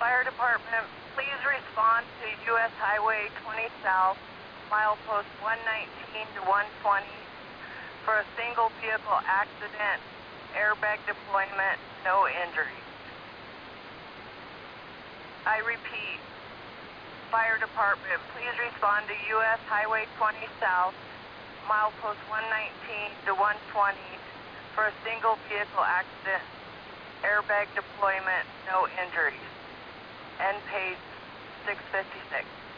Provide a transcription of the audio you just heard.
Fire Department, please respond to U.S. Highway 20 South, milepost 119 to 120 for a single vehicle accident, airbag deployment, no injuries. I repeat, Fire Department, please respond to U.S. Highway 20 South, milepost 119 to 120 for a single vehicle accident, airbag deployment, no injuries. End page 656.